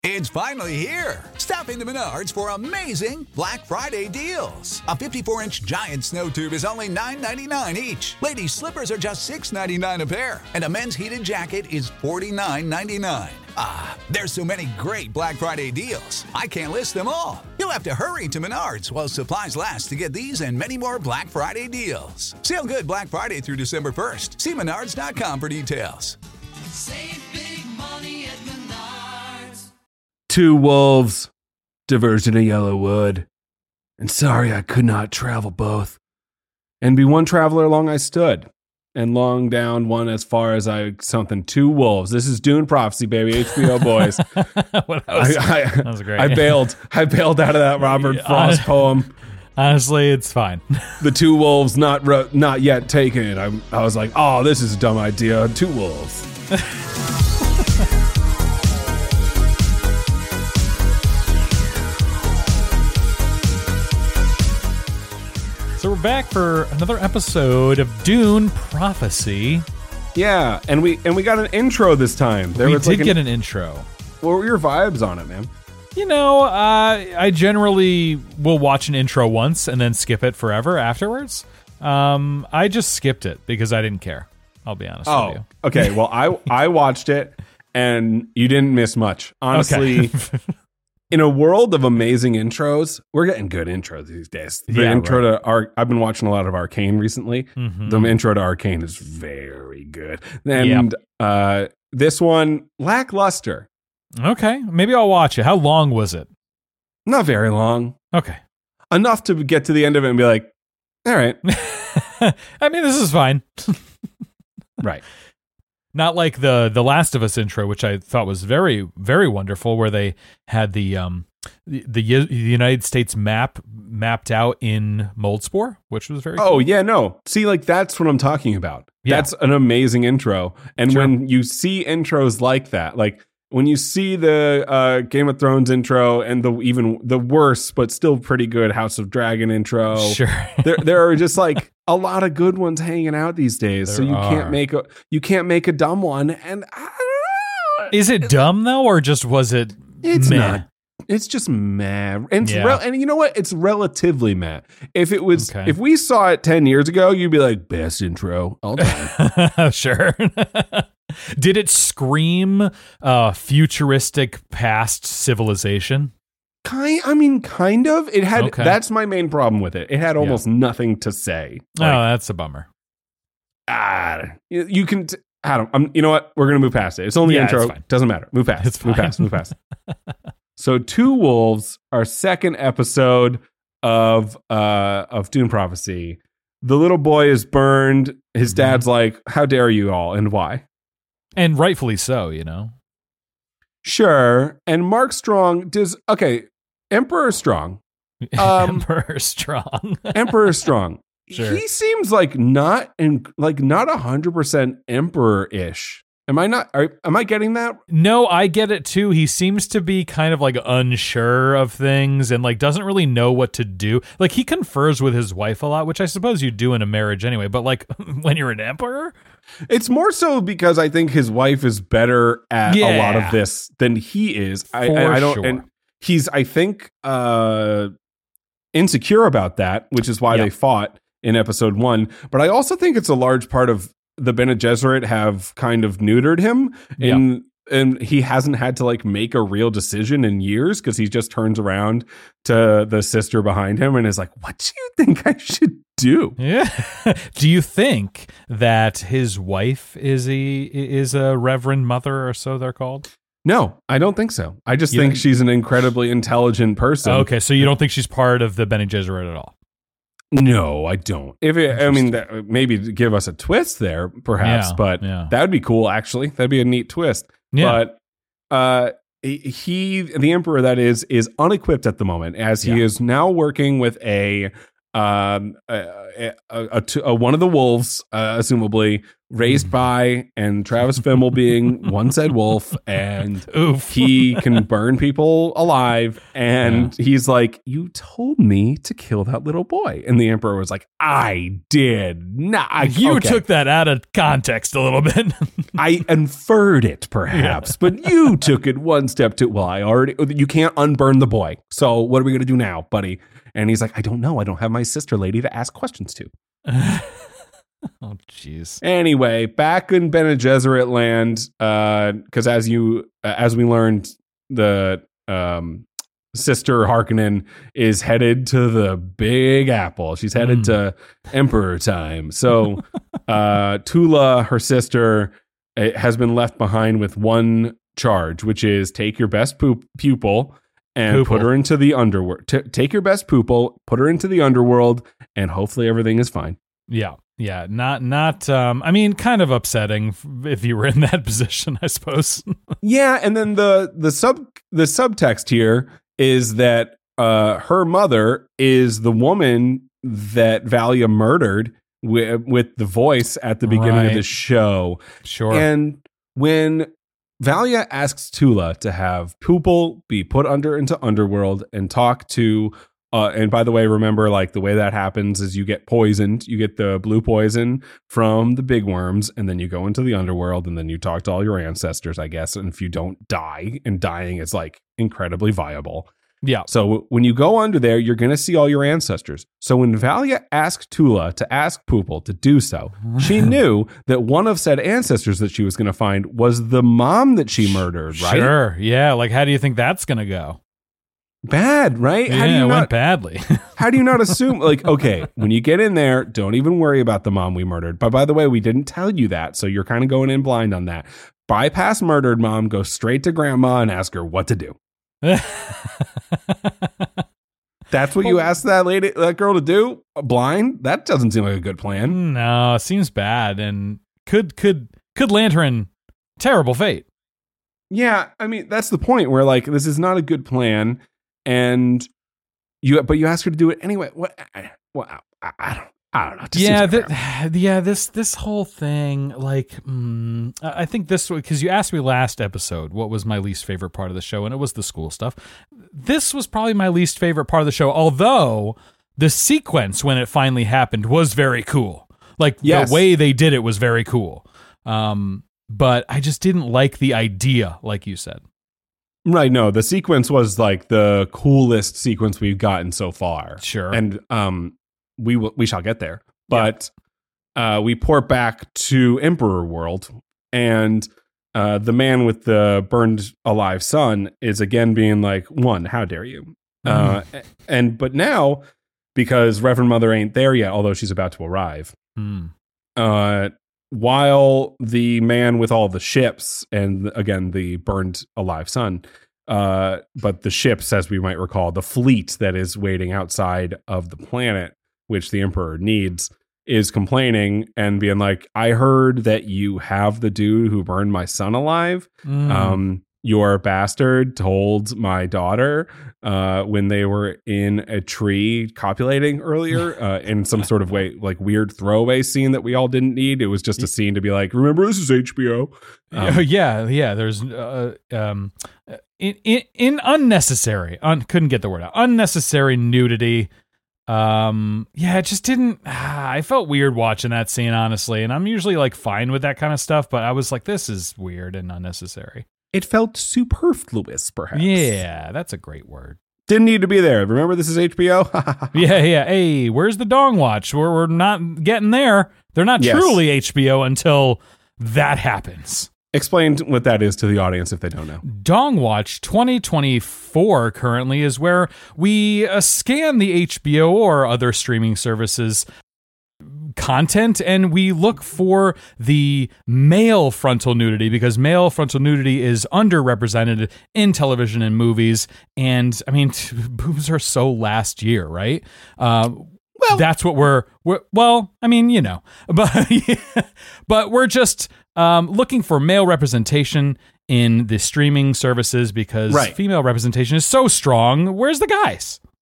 It's finally here. Stop into Menards for amazing Black Friday deals. A 54-inch giant snow tube is only $9.99 each. Ladies' slippers are just $6.99 a pair. And a men's heated jacket is $49.99. Ah, there's so many great Black Friday deals. I can't list them all. You'll have to hurry to Menards while supplies last to get these and many more Black Friday deals. Sale good Black Friday through December 1st. See Menards.com for details. Save big money at Menards. Two wolves, diversion of yellow wood, and sorry I could not travel both. And be one traveler long I stood, and long down one as far as I something. Two wolves. This is Dune Prophecy, baby. HBO boys. That was great. I bailed out of that Robert Frost poem. Honestly, it's fine. The two wolves not yet taken. I was like, oh, this is a dumb idea. Two wolves. So we're back for another episode of Dune Prophecy. Yeah, and we got an intro this time. We did get an intro. What were your vibes on it, man? You know, I generally will watch an intro once and then skip it forever afterwards. I just skipped it because I didn't care. I'll be honest with you. Okay. Well, I watched it and you didn't miss much. Honestly, Okay. In a world of amazing intros, we're getting good intros these days. The intro to I've been watching a lot of Arcane recently. Mm-hmm. The intro to Arcane is very good. And this one, lackluster. Okay, maybe I'll watch it. How long was it? Not very long. Okay. Enough to get to the end of it and be like, all right. I mean, this is fine. Right. Not like the Last of Us intro, which I thought was very, very wonderful, where they had the United States map mapped out in Moldspore, which was very cool. Oh, yeah, no. See, like, that's what I'm talking about. Yeah. That's an amazing intro. And Sure. when you see intros like that, like when you see the Game of Thrones intro and even the worst but still pretty good House of Dragon intro, Sure. there are just like a lot of good ones hanging out these days. So you can't make a dumb one. And I don't know. Is it dumb though, or just was it? It's meh? not. It's just meh. And, Yeah. and you know what? It's relatively meh. If it was, Okay. if we saw it 10 years ago, you'd be like, best intro all time. Sure. Did it scream futuristic past civilization? Kind of. It had. Okay. That's my main problem with it. It had almost nothing to say. Oh, that's a bummer. You can. You know what? We're gonna move past it. It's only Yeah, intro. it's fine. Doesn't matter. Move past. It's Move fine. past. Move past. So, Two Wolves, our second episode of Dune Prophecy. The little boy is burned. His dad's like, "How dare you all?" And why? And rightfully so, you know. Sure. And Mark Strong does. Okay, Emperor Strong. Emperor Strong. Emperor Strong. Sure. He seems like not 100% emperor-ish. Am I getting that? No, I get it too. He seems to be kind of like unsure of things and like doesn't really know what to do. Like he confers with his wife a lot, which I suppose you do in a marriage anyway, but like when you're an emperor? It's more so because I think his wife is better at a lot of this than he is. I don't sure. and he's I think insecure about that, which is why they fought in episode 1. But I also think it's a large part of the Bene Gesserit have kind of neutered him and he hasn't had to like make a real decision in years because he just turns around to the sister behind him and is like, what do you think I should do? Yeah. Do you think that his wife is a reverend mother or so they're called? No, I don't think so. I just think she's an incredibly intelligent person. Okay, so you don't think she's part of the Bene Gesserit at all? No, I don't. Maybe to give us a twist there, perhaps, but that would be cool. Actually, that'd be a neat twist. Yeah. But the Emperor, that is unequipped at the moment, as he is now working with a one of the wolves, assumably raised by, and Travis Fimmel being one said wolf, and Oof. he can burn people alive. And he's like, you told me to kill that little boy. And the Emperor was like, I did not. You Okay. took that out of context a little bit. I inferred it, perhaps, but you took it one step too. Well, you can't unburn the boy. So what are we going to do now, buddy? And he's like, I don't know. I don't have my sister lady to ask questions to. Oh, jeez. Anyway, back in Bene Gesserit land, because as we learned, the sister Harkonnen is headed to the Big Apple. She's headed to Emperor time. So Tula, her sister, has been left behind with one charge, which is take your best pupil and put her into the underworld. Take your best pupil, put her into the underworld, and hopefully everything is fine. Yeah. Yeah. Not, I mean, kind of upsetting if you were in that position, I suppose. Yeah. And then the subtext here is that her mother is the woman that Valia murdered with the voice at the beginning of the show. Sure. And when Valia asks Tula to have Pupil be put into Underworld and talk to, and by the way, remember, like, the way that happens is you get poisoned. You get the blue poison from the big worms, and then you go into the Underworld, and then you talk to all your ancestors, I guess. And if you don't die, and dying is, like, incredibly viable. Yeah. So when you go under there, you're going to see all your ancestors. So when Valia asked Tula to ask Pupil to do so, she knew that one of said ancestors that she was going to find was the mom that she murdered, right? Sure. Yeah. Like, how do you think that's going to go? Bad, right? Yeah, it went badly. How do you not assume, like, okay, when you get in there, don't even worry about the mom we murdered. But by the way, we didn't tell you that, so you're kind of going in blind on that. Bypass murdered mom, go straight to grandma and ask her what to do. That's what you asked that girl to do? Blind? That doesn't seem like a good plan. No, it seems bad and could land her in terrible fate. Yeah, I mean, that's the point where, like, this is not a good plan, and you ask her to do it anyway. What? I don't know. This whole thing, like, I think this, because you asked me last episode what was my least favorite part of the show, and it was the school stuff. This was probably my least favorite part of the show, although the sequence when it finally happened was very cool. Like, the way they did it was very cool. But I just didn't like the idea, like you said. Right, no, the sequence was like the coolest sequence we've gotten so far. Sure. And we shall get there. But we port back to Emperor World, and the man with the burned alive son is again being like, one, how dare you? But now, because Reverend Mother ain't there yet, although she's about to arrive, while the man with all the ships, and again, the burned alive son, but the ships, as we might recall, the fleet that is waiting outside of the planet, which the Emperor needs, is complaining and being like, I heard that you have the dude who burned my son alive. Your bastard told my daughter when they were in a tree copulating earlier in some sort of way, like weird throwaway scene that we all didn't need. It was just a scene to be like, remember, this is HBO. There's in unnecessary, couldn't get the word out, unnecessary nudity. It just didn't, I felt weird watching that scene, honestly. And I'm usually like fine with that kind of stuff, but I was like, this is weird and unnecessary. It felt superfluous, perhaps. Yeah, that's a great word. Didn't need to be there. Remember, this is HBO? Yeah. Hey, where's the Dong Watch? We're not getting there. They're not truly HBO until that happens. Explain what that is to the audience if they don't know. Dong Watch 2024 currently is where we scan the HBO or other streaming services content, and we look for the male frontal nudity, because male frontal nudity is underrepresented in television and movies. And I mean, boobs are so last year, right? That's what we're I mean, you know, but we're just looking for male representation in the streaming services, because female representation is so strong. Where's the guys?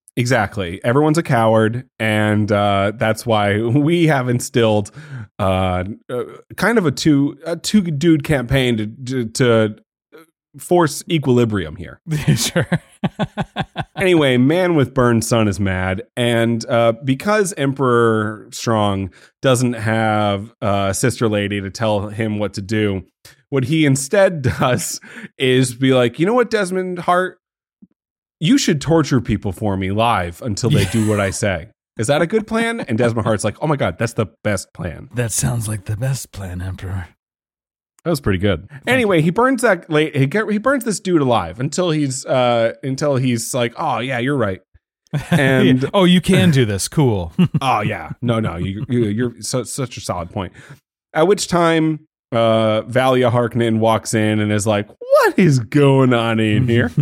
Exactly. Everyone's a coward, and that's why we have instilled kind of a two dude campaign to force equilibrium here. Sure. Anyway, man with burned son is mad, and because Emperor Strong doesn't have a sister lady to tell him what to do, what he instead does is be like, you know what, Desmond Hart? You should torture people for me live until they do what I say. Is that a good plan? And Desmond Hart's like, oh my God, that's the best plan. That sounds like the best plan, Emperor. That was pretty good. Anyway, he burns he burns this dude alive until he's like, oh yeah, you're right. And oh, you can do this. Cool. oh yeah, no, you're such a solid point. At which time, Valia Harkonnen walks in and is like, what is going on in here?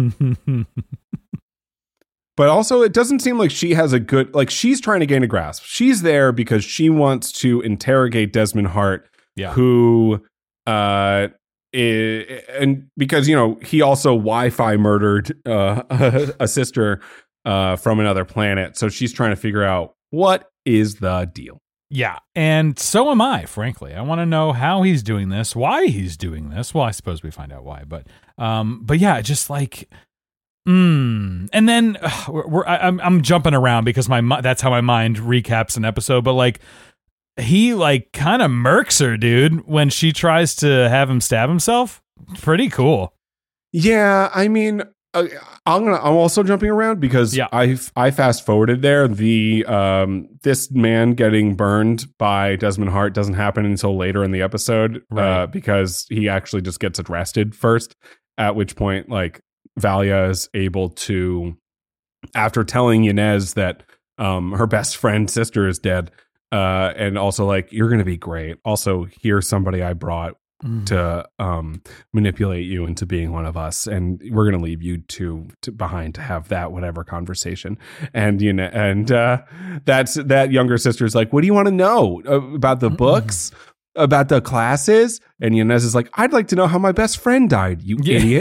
But also, it doesn't seem like she has a good, like, she's trying to gain a grasp. She's there because she wants to interrogate Desmond Hart, who, and because, you know, he also Wi-Fi murdered a sister from another planet. So she's trying to figure out what is the deal. Yeah, and so am I, frankly. I want to know how he's doing this, why he's doing this. Well, I suppose we find out why, but yeah, just like... And then I'm jumping around because that's how my mind recaps an episode. But like, he like kind of murks her, dude, when she tries to have him stab himself. Pretty cool. Yeah, I mean, I'm also jumping around because I fast forwarded there. This man getting burned by Desmond Hart doesn't happen until later in the episode, right? Because he actually just gets arrested first. At which point, like, Valia is able to, after telling Yanez that her best friend's sister is dead, and also like, you're going to be great. Also, here's somebody I brought to manipulate you into being one of us, and we're going to leave you two behind to have that whatever conversation. And that's that younger sister's like, what do you want to know about the books? About the classes? And Yanez is like, I'd like to know how my best friend died, you idiot.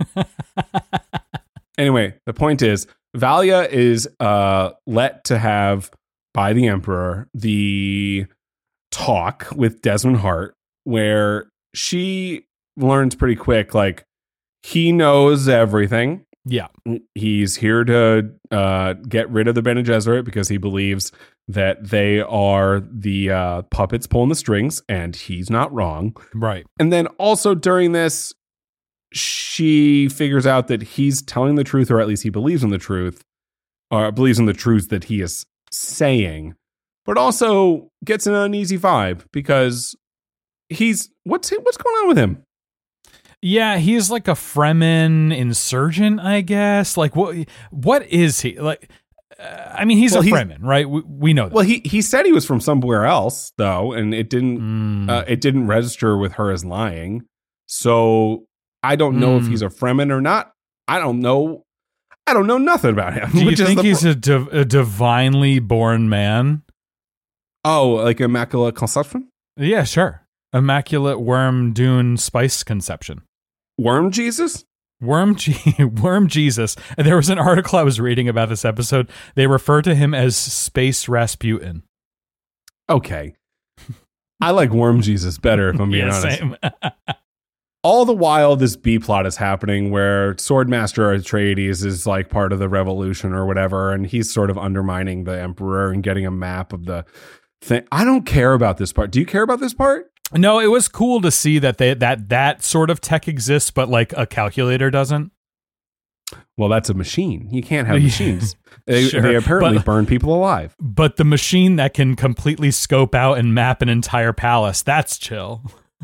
Anyway, the point is, Valia is let to have, by the Emperor, the talk with Desmond Hart, where she learns pretty quick, like, he knows everything. Yeah. He's here to get rid of the Bene Gesserit because he believes that they are the puppets pulling the strings, and he's not wrong. Right. And then also during this, she figures out that he's telling the truth, or at least he believes in the truth, or believes in the truth that he is saying, but also gets an uneasy vibe because he's what's going on with him? Yeah, he's like a Fremen insurgent, I guess. Like, what is he? Like, I mean, he's a Fremen, right? We know that. Well, he said he was from somewhere else, though, and it didn't register with her as lying. So I don't know if he's a Fremen or not. I don't know nothing about him. Do you think he's a divinely born man? Oh, like Immaculate Conception? Yeah, sure. Immaculate Worm Dune Spice Conception. Worm Jesus? Worm Jesus. And there was an article I was reading about this episode. They refer to him as Space Rasputin. Okay. I like Worm Jesus better, if I'm being honest. Same. All the while, this B plot is happening where Swordmaster Atreides is like part of the revolution or whatever, and he's sort of undermining the Emperor and getting a map of the thing. I don't care about this part. Do you care about this part? No, it was cool to see that that sort of tech exists, but like a calculator doesn't. Well, that's a machine. You can't have machines. Sure, they apparently burn people alive. But the machine that can completely scope out and map an entire palace, that's chill.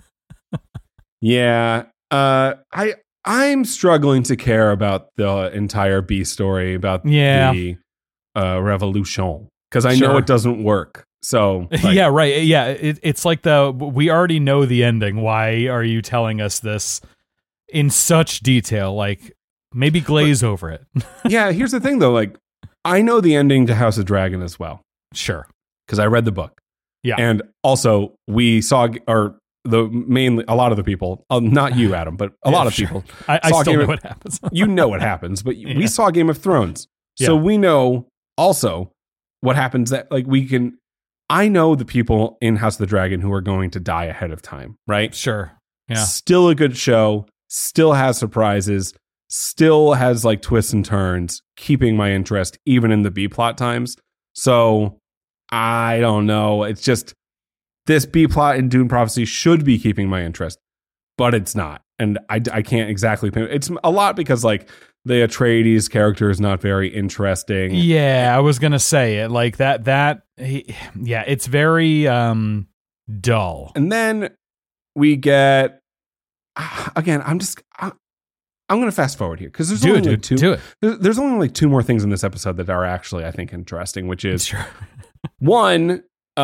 Yeah. I'm struggling to care about the entire B story about the revolution, because I know it doesn't work. So like, yeah, right. Yeah, it's like we already know the ending. Why are you telling us this in such detail? Like, maybe glaze over it. Yeah, here's the thing though. Like, I know the ending to House of Dragon as well. Sure, because I read the book. Yeah, and also we saw a lot of the people, not you, Adam, but a lot of people. I still know what happens. You know what happens, but we saw Game of Thrones. So Yeah. we know also what happens that like I know the people in House of the Dragon who are going to die ahead of time, right? Sure. Yeah. Still a good show, still has surprises, still has like twists and turns, keeping my interest even in the B plot times. So I don't know. It's just this B plot in Dune Prophecy should be keeping my interest, but it's not. And I can't exactly think. It's a lot because like the Atreides character is not very interesting. Yeah, I was gonna say it like that. Yeah, it's very dull. And then we get again. I'm going to fast forward here because there's Do only it, like dude. two. Do it. There's only like two more things in this episode that are actually I think interesting, which is Sure. one,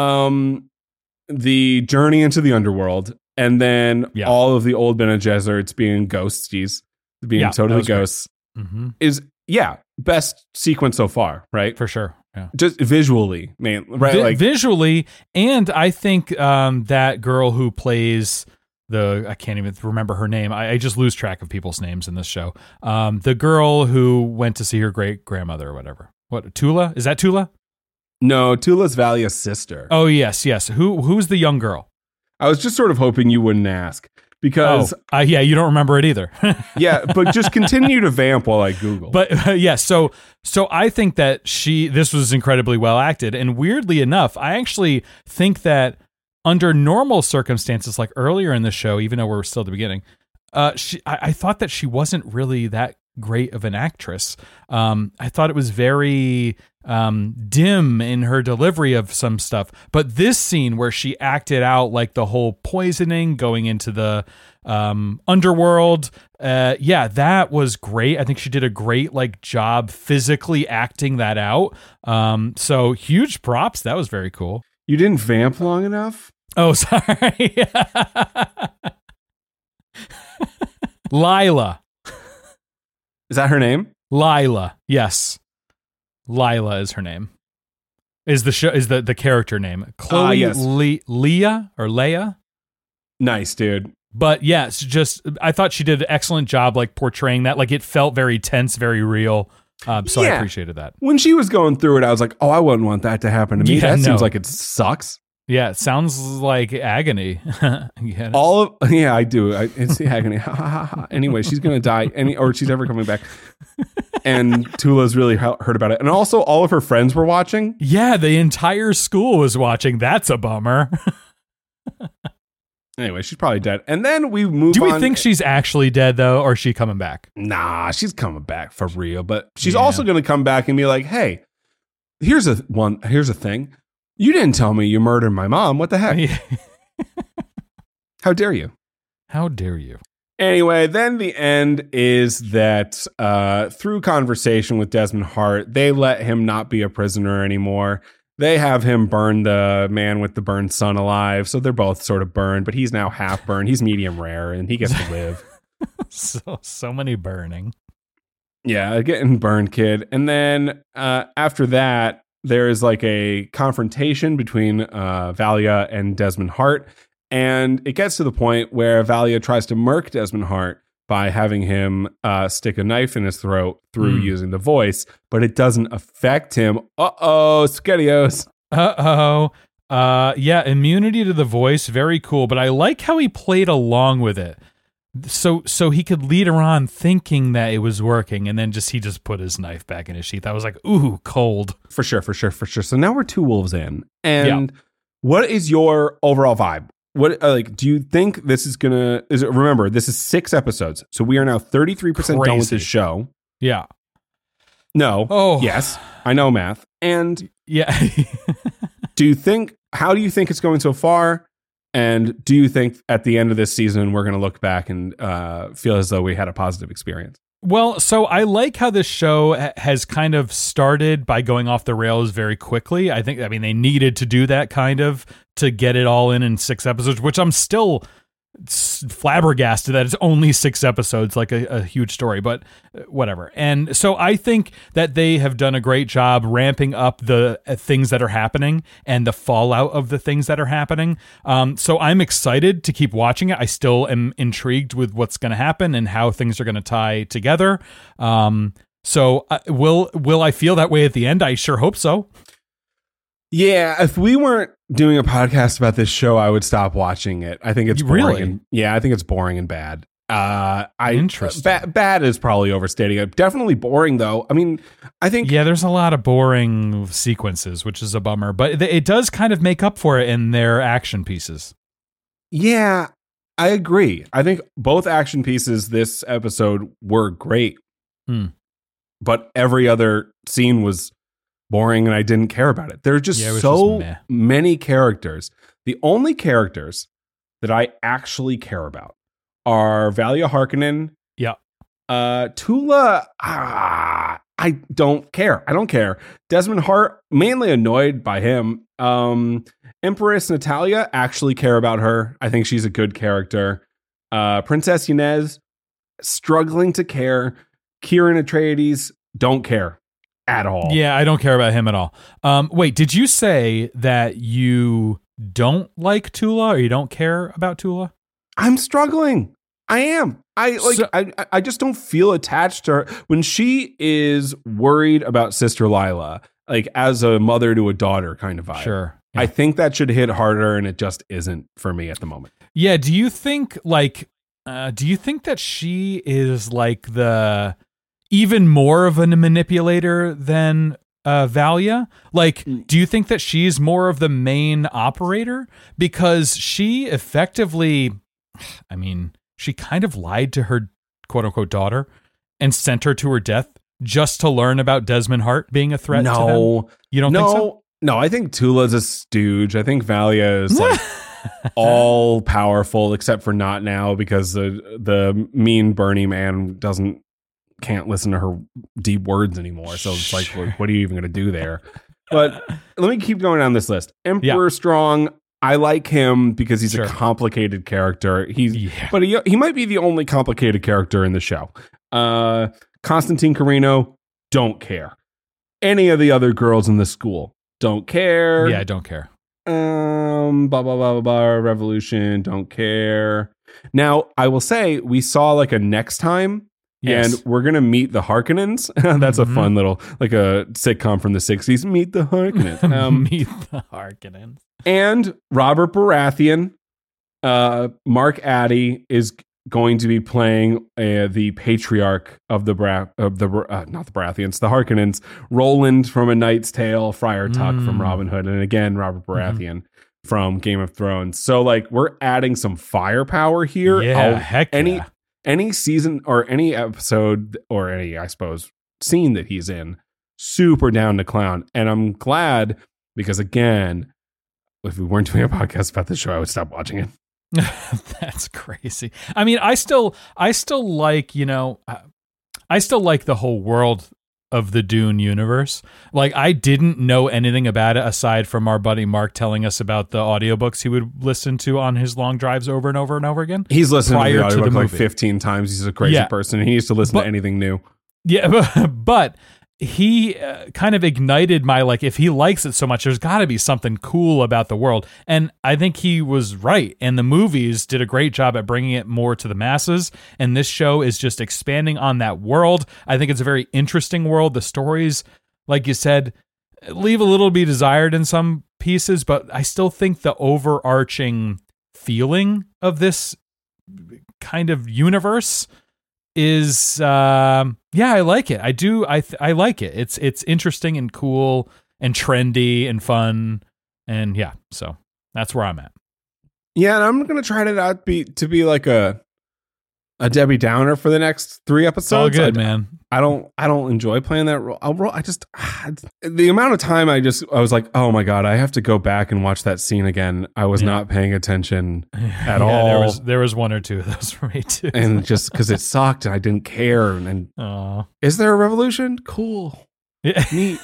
the journey into the underworld, and then Yeah. all of the old Bene Gesserits being ghosties, being Yeah, that totally was great. ghosts. Mm-hmm. Is best sequence so far, right? For sure. Yeah. Just visually, man, right? Visually, and I think that girl who plays I can't even remember her name. I just lose track of people's names in this show. The girl who went to see her great grandmother or whatever. What, Tula? Is that Tula? No, Tula's Valia's sister. Oh yes. Who's the young girl? I was just sort of hoping you wouldn't ask because Yeah, you don't remember it either. yeah, but just continue to vamp while I Google. But yeah, so I think that this was incredibly well acted, and weirdly enough, I actually think that under normal circumstances, like earlier in the show, even though we're still at the beginning, I thought that she wasn't really that great of an actress. I thought it was very dim in her delivery of some stuff. But this scene where she acted out like the whole poisoning, going into the underworld, that was great. I think she did a great job physically acting that out. So huge props. That was very cool. You didn't vamp long enough? Oh, sorry. Lila. Is that her name? Lila. Yes. Lila is her name. Is the character name. Chloe yes. Leah or Leia? Nice, dude. But yes, I thought she did an excellent job portraying that. It felt very tense, very real. So I appreciated that. When she was going through it, I was like, oh, I wouldn't want that to happen to me. Yeah, That no. seems like it sucks. Yeah, it sounds like agony. You get it? Yeah, I do. It's the agony. Anyway, she's going to die or she's never coming back. And Tula's really heard about it. And also all of her friends were watching. Yeah, the entire school was watching. That's a bummer. Anyway, she's probably dead. And then we move on. Do we think she's actually dead, though, or is she coming back? Nah, she's coming back for real. But she's also going to come back and be like, hey, here's a thing. You didn't tell me you murdered my mom. What the heck? How dare you? How dare you? Anyway, then the end is that through conversation with Desmond Hart, they let him not be a prisoner anymore. They have him burn the man with the burned son alive. So they're both sort of burned, but he's now half burned. He's medium rare and he gets to live. So many burning. Yeah, getting burned, kid. And then after that, there is a confrontation between Valia and Desmond Hart. And it gets to the point where Valia tries to murk Desmond Hart by having him stick a knife in his throat through using the voice, but it doesn't affect him. Uh-oh, SpaghettiOs. Yeah, immunity to the voice, very cool. But I like how he played along with it. So he could lead her on thinking that it was working, and then he just put his knife back in his sheath. I was like, ooh, cold. For sure. So now we're 2 wolves in. And what is your overall vibe? What do you think this is gonna? Remember, this is 6 episodes, so we are now 33% done with this show. Yeah. No. Oh. Yes. I know math. And yeah. How do you think it's going so far? And do you think at the end of this season we're going to look back and feel as though we had a positive experience? Well, so I like how this show has kind of started by going off the rails very quickly. I mean, they needed to do that kind of to get it all in 6 episodes, which I'm still flabbergasted that it's only 6 episodes, a huge story, but whatever. And so I think that they have done a great job ramping up the things that are happening and the fallout of the things that are happening. So I'm excited to keep watching it. I still am intrigued with what's going to happen and how things are going to tie together. So will I feel that way at the end? I sure hope so. Yeah, if we weren't doing a podcast about this show, I would stop watching it. I think it's boring. Really? I think it's boring and bad. Interesting. Bad is probably overstating it. Definitely boring, though. I mean, I think... Yeah, there's a lot of boring sequences, which is a bummer. But it does kind of make up for it in their action pieces. Yeah, I agree. I think both action pieces this episode were great. But every other scene was boring and I didn't care about it. There are just many characters. The only characters that I actually care about are Valia Harkonnen. Yeah. Tula, I don't care. I don't care. Desmond Hart, mainly annoyed by him. Empress Natalia, actually care about her. I think she's a good character. Princess Inez, struggling to care. Kieran Atreides, don't care at all. Yeah, I don't care about him at all. Wait, did you say that you don't like Tula or you don't care about Tula? I'm struggling. I am. I just don't feel attached to her. When she is worried about Sister Lila, like as a mother to a daughter kind of vibe. Sure. Yeah. I think that should hit harder and it just isn't for me at the moment. Yeah, do you think that she is like the even more of a manipulator than Valia? Like, do you think that she's more of the main operator? Because she effectively, I mean, she kind of lied to her quote unquote daughter and sent her to her death just to learn about Desmond Hart being a threat to them. You don't think so? No, I think Tula's a stooge. I think Valia is like all powerful except for not now because the mean Bernie man can't listen to her deep words anymore. So it's like, what are you even going to do there? But let me keep going down this list. Emperor Strong, I like him because he's a complicated character. But he might be the only complicated character in the show. Constantine Carino, don't care. Any of the other girls in the school, don't care. Yeah, I don't care. Blah, blah, blah, blah, blah, Revolution, don't care. Now, I will say, we saw like a next time. Yes. And we're going to meet the Harkonnens. That's a fun little, like a sitcom from the 60s. Meet the Harkonnens. Meet the Harkonnens. And Robert Baratheon, Mark Addy is going to be playing the patriarch of the Harkonnens, Roland from A Knight's Tale, Friar Tuck from Robin Hood, and again, Robert Baratheon from Game of Thrones. So like we're adding some firepower here. Yeah, heck yeah. Any season or any episode or any, I suppose, scene that he's in, super down to clown. And I'm glad because, again, if we weren't doing a podcast about this show, I would stop watching it. That's crazy. I mean, I still like, I still like the whole world of the Dune universe. Like, I didn't know anything about it aside from our buddy Mark telling us about the audiobooks he would listen to on his long drives over and over and over again. He's listened to the audiobook like 15 times. He's a crazy person. And he used to listen to anything new. Yeah, but he kind of ignited my, like, if he likes it so much, there's got to be something cool about the world. And I think he was right. And the movies did a great job at bringing it more to the masses. And this show is just expanding on that world. I think it's a very interesting world. The stories, like you said, leave a little to be desired in some pieces, but I still think the overarching feeling of this kind of universe is I like it. I do. I like it. It's interesting and cool and trendy and fun, and so that's where I'm at. Yeah, and I'm gonna try to not be like a Debbie Downer for the next 3 episodes. All good, man. I don't enjoy playing that role. I just the amount of time I was like, oh my god, I have to go back and watch that scene again. I was not paying attention at all. There was 1 or 2 of those for me too, and just because it sucked and I didn't care. And is there a revolution? Cool, neat.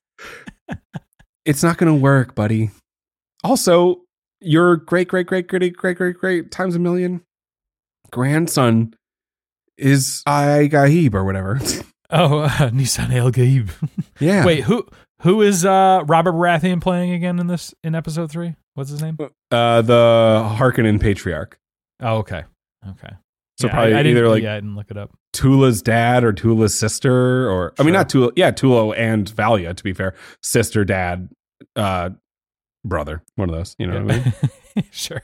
It's not going to work, buddy. Also, your great times a million grandson is Gaib or whatever. Nissan El Gaib. Yeah. Wait, who is Robert Baratheon playing again in episode 3? What's his name? The Harkonnen patriarch. Oh, okay. So probably I didn't look it up. Tula's dad or Tula's sister, or I mean, not Tula. Yeah, Tula and Valia, to be fair, sister, dad, brother, one of those. You know what I mean? Sure.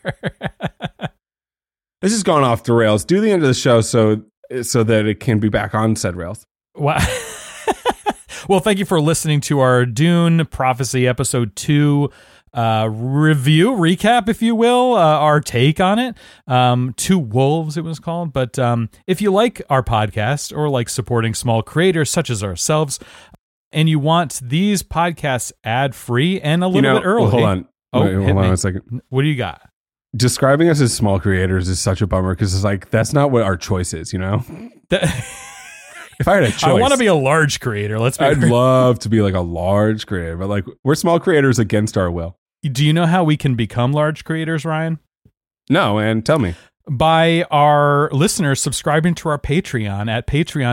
This has gone off the rails. Do the end of the show so that it can be back on said rails. Wow. Well, thank you for listening to our Dune Prophecy Episode 2 review, recap, if you will, our take on it. Two Wolves, it was called. But if you like our podcast or like supporting small creators such as ourselves, and you want these podcasts ad-free and a little bit early. Well, hold on. Hold on a second. What do you got? Describing us as small creators is such a bummer because it's like, that's not what our choice is, you know? If I had a choice, I want to be a large creator. I'd love to be like a large creator, but like we're small creators against our will. Do you know how we can become large creators, Ryan? No, and tell me. By our listeners subscribing to our Patreon at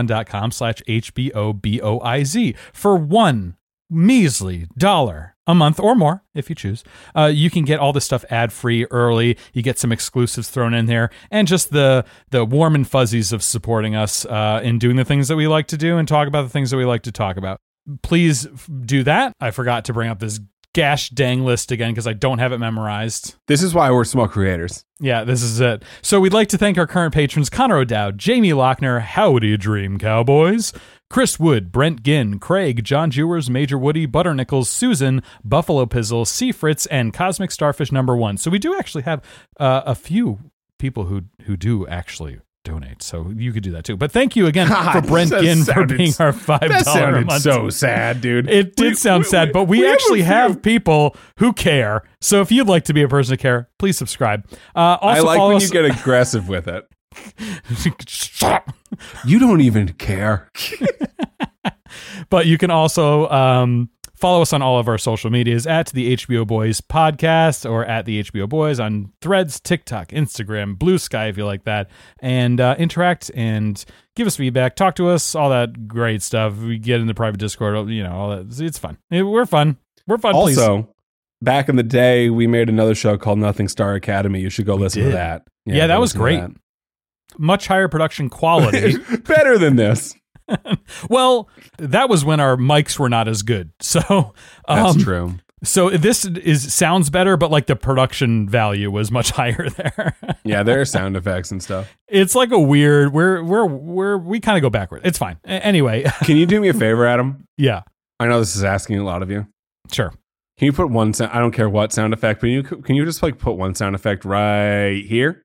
patreon.com/HBOBOIZ for $1 measly a month or more, if you choose. You can get all this stuff ad-free early. You get some exclusives thrown in there, and just the warm and fuzzies of supporting us in doing the things that we like to do and talk about the things that we like to talk about. Please do that. I forgot to bring up this gosh dang list again because I don't have it memorized. This is why we're small creators. Yeah, this is it. So we'd like to thank our current patrons: Connor O'Dowd, Jamie Lochner, Howdy Dream Cowboys, Chris Wood, Brent Ginn, Craig, John Jewers, Major Woody, Butter Nichols, Susan, Buffalo Pizzle, C. Fritz, and Cosmic Starfish #1. So we do actually have a few people who do actually donate, so you could do that too. But thank you again for Brent Ginn for being our $5 a month. So sad, dude. It did sound sad, but we actually have people who care. So if you'd like to be a person to care, please subscribe. Also, I like when you get aggressive with it. Stop. You don't even care. But you can also follow us on all of our social medias at the HBO Boys Podcast or at the HBO Boys on Threads, TikTok, Instagram, Blue Sky if you like that, and interact and give us feedback, talk to us, all that great stuff. We get in the private Discord, you know, all that. It's fun. We're fun. We're fun. Also, back in the day, we made another show called Nothing Star Academy. You should go listen to that. Yeah, that was great. Much higher production quality. Better than this. Well, that was when our mics were not as good. So that's true. So this sounds better, but like the production value was much higher there. Yeah, there are sound effects and stuff. It's like a weird. We kind of go backward. It's fine. Anyway, can you do me a favor, Adam? Yeah, I know this is asking a lot of you. Sure. Can you put one sound? I don't care what sound effect, but can you just like put one sound effect right here?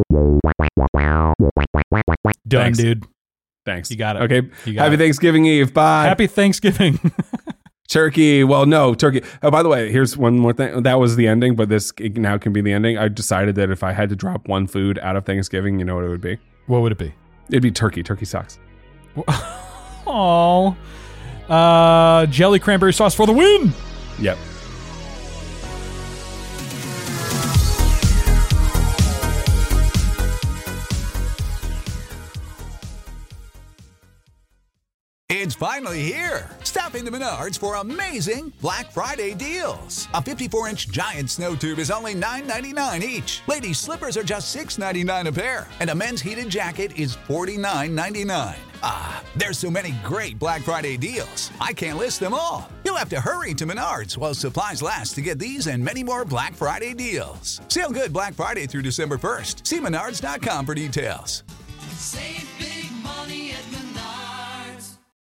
Done, Thanks. Dude. Thanks. You got it. Okay. Happy Thanksgiving Eve. Bye. Happy Thanksgiving. Turkey. Well, no, turkey. Oh, by the way, here's one more thing. That was the ending, but this now can be the ending. I decided that if I had to drop one food out of Thanksgiving, you know what it would be? What would it be? It'd be turkey. Turkey sucks. Oh. Jelly cranberry sauce for the win. Yep. It's finally here. Stop into Menards for amazing Black Friday deals. A 54-inch giant snow tube is only $9.99 each. Ladies' slippers are just $6.99 a pair. And a men's heated jacket is $49.99. Ah, there's so many great Black Friday deals. I can't list them all. You'll have to hurry to Menards while supplies last to get these and many more Black Friday deals. Sale good Black Friday through December 1st. See Menards.com for details. Save